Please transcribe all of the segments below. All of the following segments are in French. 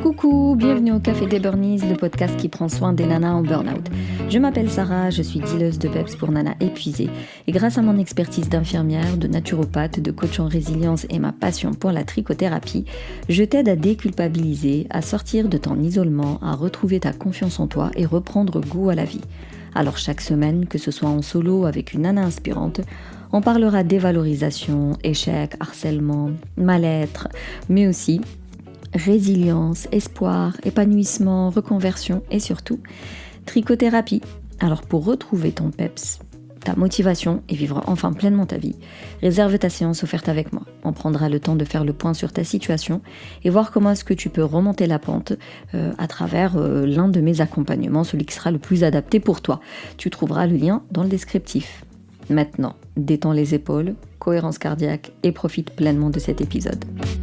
Coucou, bienvenue au Café des Burnies, le podcast qui prend soin des nanas en burn-out. Je m'appelle Sarah, je suis dealeuse de peps pour nanas épuisées et grâce à mon expertise d'infirmière, de naturopathe, de coach en résilience et ma passion pour la trichothérapie, je t'aide à déculpabiliser, à sortir de ton isolement, à retrouver ta confiance en toi et reprendre goût à la vie. Alors chaque semaine, que ce soit en solo avec une nana inspirante, on parlera dévalorisation, échec, harcèlement, mal-être, mais aussi résilience, espoir, épanouissement, reconversion et surtout trichothérapie. Alors pour retrouver ton peps, ta motivation et vivre enfin pleinement ta vie, réserve ta séance offerte avec moi. On prendra le temps de faire le point sur ta situation et voir comment est-ce que tu peux remonter la pente à travers l'un de mes accompagnements, celui qui sera le plus adapté pour toi. Tu trouveras le lien dans le descriptif. Maintenant, détends les épaules, cohérence cardiaque et profite pleinement de cet épisode.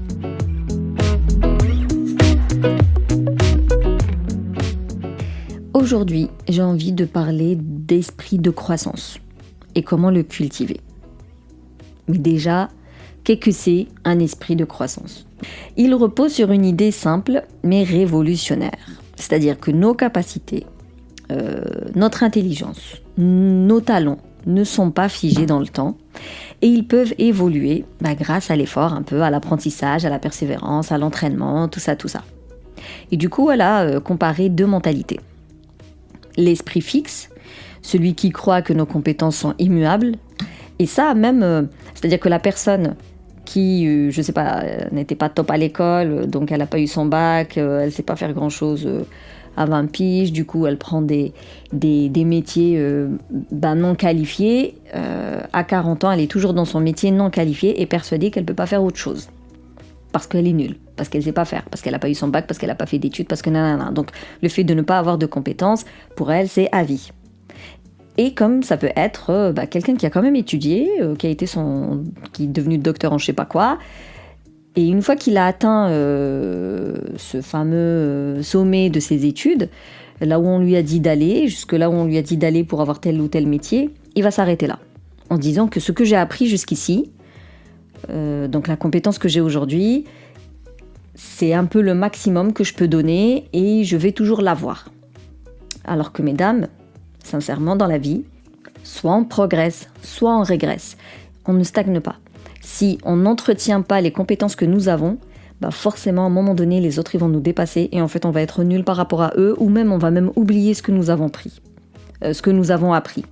Aujourd'hui, j'ai envie de parler d'esprit de croissance et comment le cultiver. Mais déjà, qu'est-ce que c'est un esprit de croissance ? Il repose sur une idée simple mais révolutionnaire. C'est-à-dire que nos capacités, notre intelligence, nos talents ne sont pas figés dans le temps et ils peuvent évoluer grâce à l'effort, un peu à l'apprentissage, à la persévérance, à l'entraînement, tout ça. Et du coup, elle a comparé deux mentalités. L'esprit fixe, celui qui croit que nos compétences sont immuables, et ça même, c'est-à-dire que la personne qui, n'était pas top à l'école, donc elle n'a pas eu son bac, elle ne sait pas faire grand-chose à 20 piges, du coup elle prend des métiers non qualifiés, à 40 ans elle est toujours dans son métier non qualifié et persuadée qu'elle ne peut pas faire autre chose. Parce qu'elle est nulle, parce qu'elle ne sait pas faire, parce qu'elle n'a pas eu son bac, parce qu'elle n'a pas fait d'études, parce que nanana. Donc le fait de ne pas avoir de compétences, pour elle, c'est à vie. Et comme ça peut être quelqu'un qui a quand même étudié, qui est devenu docteur en je sais pas quoi, et une fois qu'il a atteint ce fameux sommet de ses études, là où on lui a dit d'aller, jusque là où on lui a dit d'aller pour avoir tel ou tel métier, il va s'arrêter là, en disant que ce que j'ai appris jusqu'ici, donc la compétence que j'ai aujourd'hui, c'est un peu le maximum que je peux donner et je vais toujours l'avoir. Alors que mesdames, sincèrement dans la vie, soit on progresse, soit on régresse. On ne stagne pas. Si on n'entretient pas les compétences que nous avons, forcément à un moment donné les autres ils vont nous dépasser et en fait on va être nul par rapport à eux ou même on va même oublier ce que nous avons appris.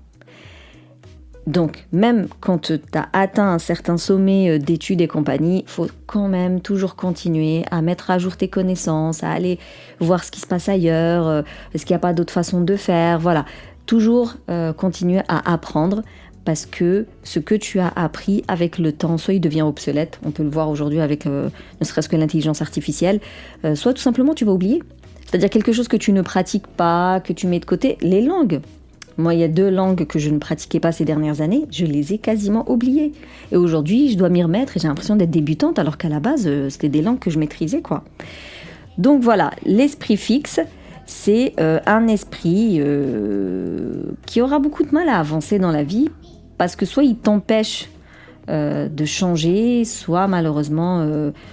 Donc, même quand tu as atteint un certain sommet d'études et compagnie, il faut quand même toujours continuer à mettre à jour tes connaissances, à aller voir ce qui se passe ailleurs, est-ce qu'il n'y a pas d'autres façons de faire, voilà. Toujours continuer à apprendre parce que ce que tu as appris avec le temps, soit il devient obsolète, on peut le voir aujourd'hui avec ne serait-ce que l'intelligence artificielle, soit tout simplement tu vas oublier. C'est-à-dire quelque chose que tu ne pratiques pas, que tu mets de côté, les langues. Moi, il y a 2 langues que je ne pratiquais pas ces dernières années, je les ai quasiment oubliées. Et aujourd'hui, je dois m'y remettre et j'ai l'impression d'être débutante alors qu'à la base, c'était des langues que je maîtrisais, quoi. Donc voilà, l'esprit fixe, c'est un esprit qui aura beaucoup de mal à avancer dans la vie parce que soit il t'empêche de changer, soit malheureusement,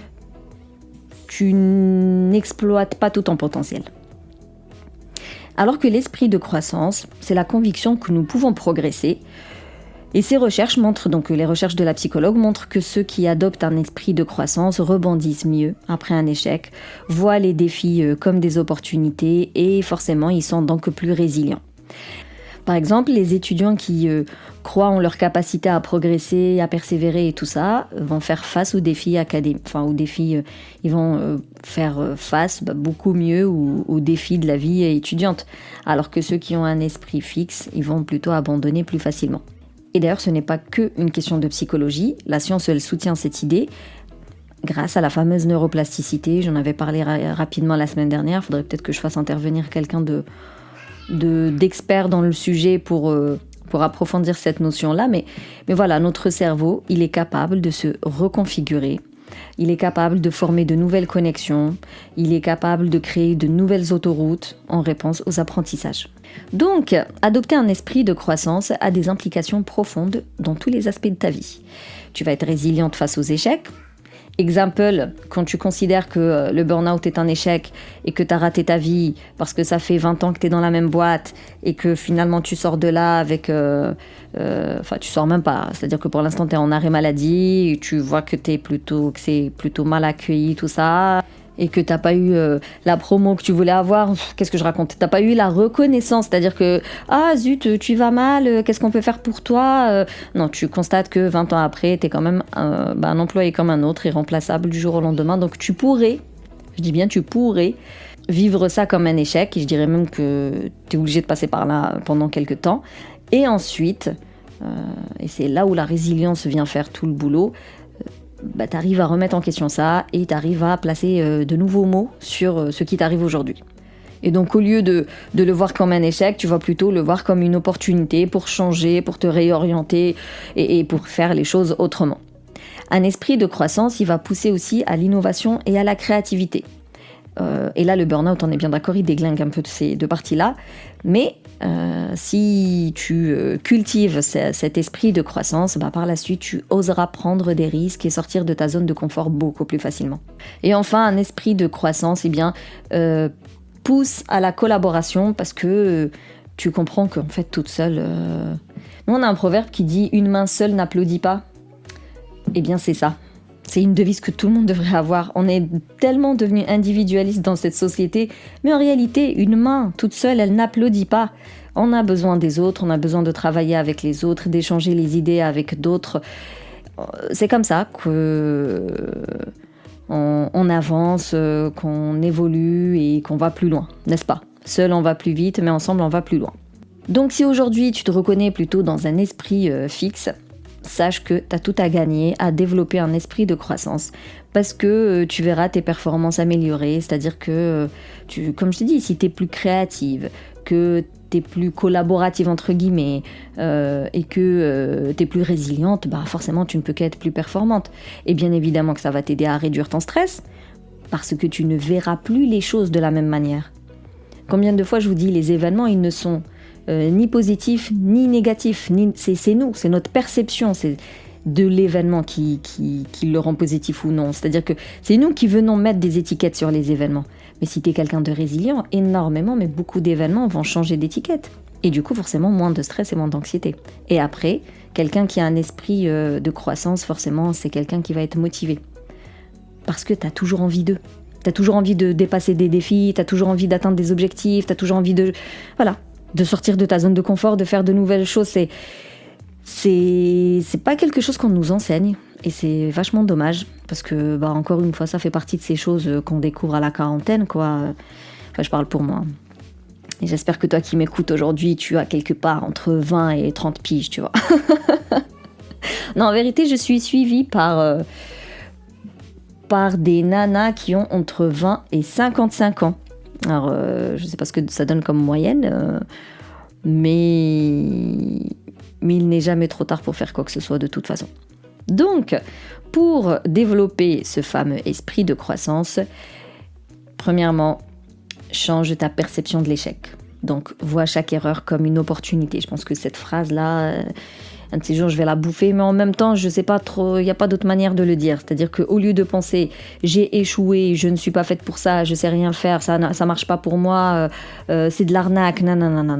tu n'exploites pas tout ton potentiel. Alors que l'esprit de croissance, c'est la conviction que nous pouvons progresser. Et ces recherches montrent, donc les recherches de la psychologue montrent que ceux qui adoptent un esprit de croissance rebondissent mieux après un échec, voient les défis comme des opportunités et forcément ils sont donc plus résilients. Par exemple, les étudiants qui croient en leur capacité à progresser, à persévérer et tout ça, vont faire face aux défis académiques, ils vont faire face beaucoup mieux aux défis de la vie étudiante. Alors que ceux qui ont un esprit fixe, ils vont plutôt abandonner plus facilement. Et d'ailleurs, ce n'est pas qu'une question de psychologie. La science, elle soutient cette idée grâce à la fameuse neuroplasticité. J'en avais parlé rapidement la semaine dernière. Il faudrait peut-être que je fasse intervenir quelqu'un d'expert dans le sujet pour approfondir cette notion-là. Mais voilà, notre cerveau, il est capable de se reconfigurer. Il est capable de former de nouvelles connexions. Il est capable de créer de nouvelles autoroutes en réponse aux apprentissages. Donc, adopter un esprit de croissance a des implications profondes dans tous les aspects de ta vie. Tu vas être résiliente face aux échecs, Exemple, quand tu considères que le burn-out est un échec et que tu as raté ta vie parce que ça fait 20 ans que tu es dans la même boîte et que finalement tu sors de là avec... Enfin, tu sors même pas. C'est-à-dire que pour l'instant, tu es en arrêt maladie, tu vois que c'est plutôt mal accueilli, tout ça, et que t'as pas eu la promo que tu voulais avoir. Qu'est-ce que je raconte? T'as pas eu la reconnaissance, c'est-à-dire que ah zut, tu vas mal, qu'est-ce qu'on peut faire pour toi? Non, tu constates que 20 ans après, t'es quand même un employé comme un autre, irremplaçable du jour au lendemain. Donc tu pourrais, je dis bien tu pourrais, vivre ça comme un échec, et je dirais même que t'es obligé de passer par là pendant quelques temps. Et ensuite, et c'est là où la résilience vient faire tout le boulot, tu arrives à remettre en question ça et tu arrives à placer de nouveaux mots sur ce qui t'arrive aujourd'hui. Et donc au lieu de le voir comme un échec, tu vas plutôt le voir comme une opportunité pour changer, pour te réorienter et pour faire les choses autrement. Un esprit de croissance, il va pousser aussi à l'innovation et à la créativité. Et là, le burn-out, on est bien d'accord, il déglingue un peu de ces deux parties-là. Mais si tu cultives cet esprit de croissance, par la suite, tu oseras prendre des risques et sortir de ta zone de confort beaucoup plus facilement. Et enfin, un esprit de croissance, pousse à la collaboration parce que tu comprends qu'en fait, toute seule... Nous, on a un proverbe qui dit « Une main seule n'applaudit pas ». Eh bien, c'est ça. C'est une devise que tout le monde devrait avoir. On est tellement devenu individualiste dans cette société, mais en réalité, une main toute seule, elle n'applaudit pas. On a besoin des autres, on a besoin de travailler avec les autres, d'échanger les idées avec d'autres. C'est comme ça qu'on avance, qu'on évolue et qu'on va plus loin, n'est-ce pas? Seul, on va plus vite, mais ensemble, on va plus loin. Donc si aujourd'hui, tu te reconnais plutôt dans un esprit fixe, sache que tu as tout à gagner à développer un esprit de croissance parce que tu verras tes performances améliorer, c'est-à-dire que, comme je t'ai dit, si tu es plus créative, que tu es plus collaborative entre guillemets et que tu es plus résiliente, forcément tu ne peux qu'être plus performante. Et bien évidemment que ça va t'aider à réduire ton stress parce que tu ne verras plus les choses de la même manière. Combien de fois je vous dis, les événements, ils ne sont ni positif, ni négatif, c'est nous, c'est notre perception de l'événement qui le rend positif ou non. C'est-à-dire que c'est nous qui venons mettre des étiquettes sur les événements. Mais si tu es quelqu'un de résilient, énormément, mais beaucoup d'événements vont changer d'étiquette. Et du coup, forcément, moins de stress et moins d'anxiété. Et après, quelqu'un qui a un esprit de croissance, forcément, c'est quelqu'un qui va être motivé. Parce que tu as toujours envie d'eux. Tu as toujours envie de dépasser des défis, tu as toujours envie d'atteindre des objectifs, tu as toujours envie de sortir de ta zone de confort, de faire de nouvelles choses. C'est pas quelque chose qu'on nous enseigne et c'est vachement dommage parce que encore une fois ça fait partie de ces choses qu'on découvre à la quarantaine quoi. Enfin je parle pour moi et j'espère que toi qui m'écoutes aujourd'hui tu as quelque part entre 20 et 30 piges tu vois. Non en vérité je suis suivie par des nanas qui ont entre 20 et 55 ans. Alors, je ne sais pas ce que ça donne comme moyenne, mais il n'est jamais trop tard pour faire quoi que ce soit de toute façon. Donc, pour développer ce fameux esprit de croissance, premièrement, change ta perception de l'échec. Donc, vois chaque erreur comme une opportunité. Je pense que cette phrase-là, un de ces jours, je vais la bouffer, mais en même temps, je sais pas trop, il n'y a pas d'autre manière de le dire. C'est-à-dire qu'au lieu de penser « j'ai échoué, je ne suis pas faite pour ça, je sais rien faire, ça marche pas pour moi, c'est de l'arnaque, nanana »,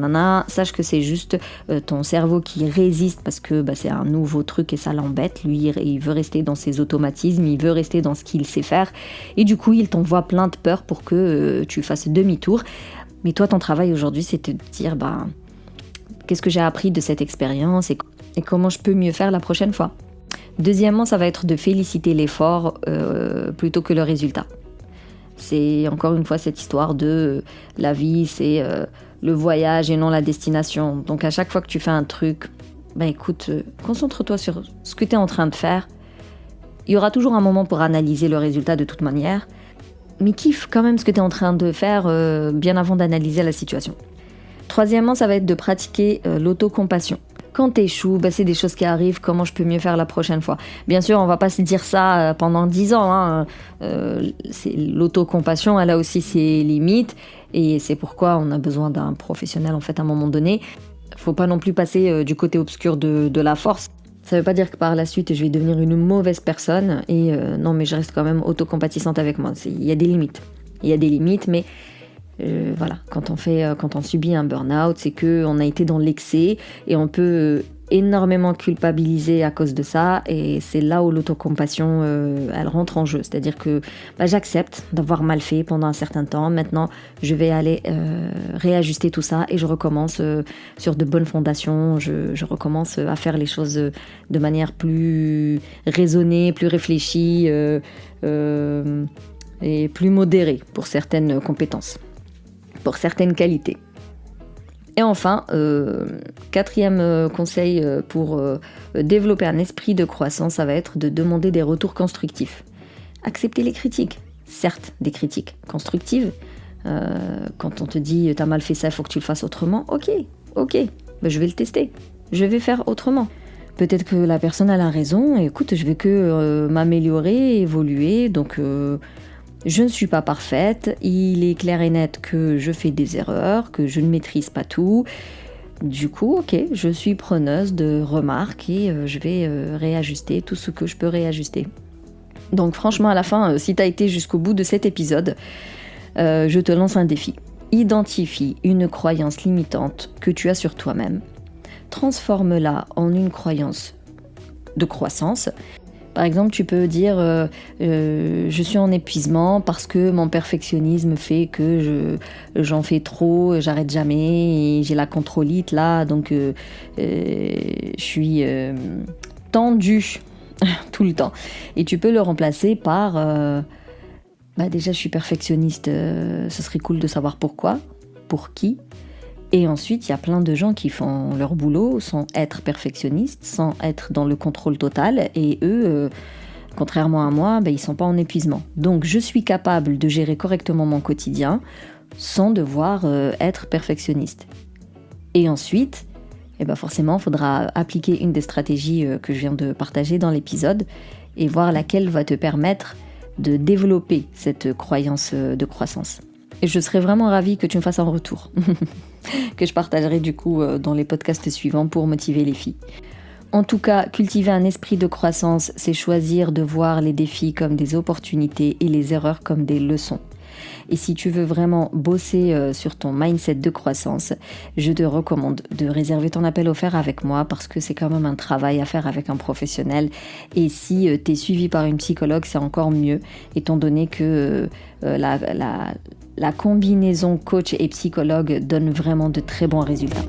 sache que c'est juste ton cerveau qui résiste parce que c'est un nouveau truc et ça l'embête. Lui, il veut rester dans ses automatismes, il veut rester dans ce qu'il sait faire. Et du coup, il t'envoie plein de peurs pour que tu fasses demi-tour. Mais toi, ton travail aujourd'hui, c'est de te dire qu'est-ce que j'ai appris de cette expérience et comment je peux mieux faire la prochaine fois. Deuxièmement, ça va être de féliciter l'effort plutôt que le résultat. C'est encore une fois cette histoire de la vie, c'est le voyage et non la destination. Donc à chaque fois que tu fais un truc, écoute, concentre-toi sur ce que tu es en train de faire. Il y aura toujours un moment pour analyser le résultat de toute manière, mais kiffe quand même ce que tu es en train de faire bien avant d'analyser la situation. Troisièmement, ça va être de pratiquer l'autocompassion. Quand t'échoues, c'est des choses qui arrivent, comment je peux mieux faire la prochaine fois. Bien sûr, on va pas se dire ça pendant 10 ans. L'autocompassion, elle a aussi ses limites et c'est pourquoi on a besoin d'un professionnel en fait à un moment donné. Faut pas non plus passer du côté obscur de la force. Ça veut pas dire que par la suite je vais devenir une mauvaise personne et non, mais je reste quand même autocompatissante avec moi. Il y a des limites. Il y a des limites, mais voilà, quand on subit un burn-out, c'est qu'on a été dans l'excès et on peut énormément culpabiliser à cause de ça, et c'est là où l'autocompassion elle rentre en jeu. C'est-à-dire que j'accepte d'avoir mal fait pendant un certain temps, maintenant je vais aller réajuster tout ça et je recommence sur de bonnes fondations, je recommence à faire les choses de manière plus raisonnée, plus réfléchie et plus modérée pour certaines compétences, pour certaines qualités. Et enfin, quatrième conseil pour développer un esprit de croissance, ça va être de demander des retours constructifs. Accepter les critiques, certes des critiques constructives. Quand on te dit « t'as mal fait ça, il faut que tu le fasses autrement », ok, je vais le tester, je vais faire autrement. Peut-être que la personne elle a raison, et écoute, je vais que m'améliorer, évoluer, donc... je ne suis pas parfaite, il est clair et net que je fais des erreurs, que je ne maîtrise pas tout. Du coup, ok, je suis preneuse de remarques et je vais réajuster tout ce que je peux réajuster. Donc franchement, à la fin, si tu as été jusqu'au bout de cet épisode, je te lance un défi. Identifie une croyance limitante que tu as sur toi-même. Transforme-la en une croyance de croissance. Par exemple, tu peux dire je suis en épuisement parce que mon perfectionnisme fait que j'en fais trop, j'arrête jamais, et j'ai la contrôlite là, donc je suis tendue tout le temps. Et tu peux le remplacer par déjà je suis perfectionniste, ce serait cool de savoir pourquoi, pour qui. Et ensuite, il y a plein de gens qui font leur boulot sans être perfectionnistes, sans être dans le contrôle total. Et eux, contrairement à moi, ils ne sont pas en épuisement. Donc, je suis capable de gérer correctement mon quotidien sans devoir être perfectionniste. Et ensuite, forcément, il faudra appliquer une des stratégies que je viens de partager dans l'épisode et voir laquelle va te permettre de développer cette croyance de croissance. Et je serais vraiment ravie que tu me fasses un retour, que je partagerai du coup dans les podcasts suivants pour motiver les filles. En tout cas, cultiver un esprit de croissance, c'est choisir de voir les défis comme des opportunités et les erreurs comme des leçons. Et si tu veux vraiment bosser sur ton mindset de croissance, je te recommande de réserver ton appel offert avec moi parce que c'est quand même un travail à faire avec un professionnel. Et si tu es suivi par une psychologue, c'est encore mieux, étant donné que la combinaison coach et psychologue donne vraiment de très bons résultats.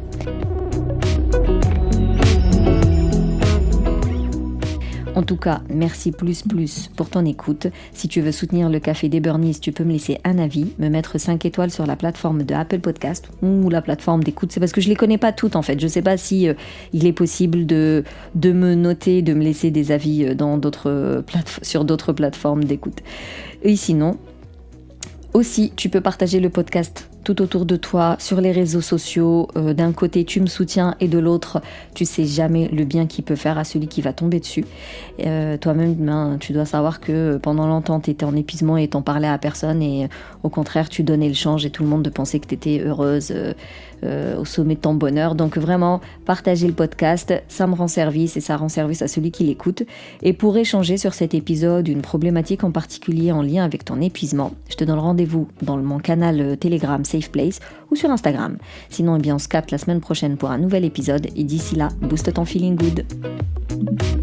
En tout cas, merci plus pour ton écoute. Si tu veux soutenir le Café des Burnies, tu peux me laisser un avis, me mettre 5 étoiles sur la plateforme de Apple Podcast ou la plateforme d'écoute. C'est parce que je les connais pas toutes en fait. Je sais pas si il est possible de me noter, de me laisser des avis sur d'autres plateformes d'écoute. Et sinon, aussi, tu peux partager le podcast tout autour de toi, sur les réseaux sociaux. D'un côté, tu me soutiens et de l'autre, tu sais jamais le bien qu'il peut faire à celui qui va tomber dessus. Toi-même, tu dois savoir que pendant longtemps, tu étais en épuisement et t'en parlais à personne. Et au contraire, tu donnais le change et tout le monde pensait que tu étais heureuse au sommet de ton bonheur. Donc vraiment, partager le podcast, ça me rend service et ça rend service à celui qui l'écoute. Et pour échanger sur cet épisode, une problématique en particulier en lien avec ton épuisement, je te donne rendez-vous dans mon canal Telegram Safe Place ou sur Instagram. Sinon, on se capte la semaine prochaine pour un nouvel épisode et d'ici là, booste ton feeling good.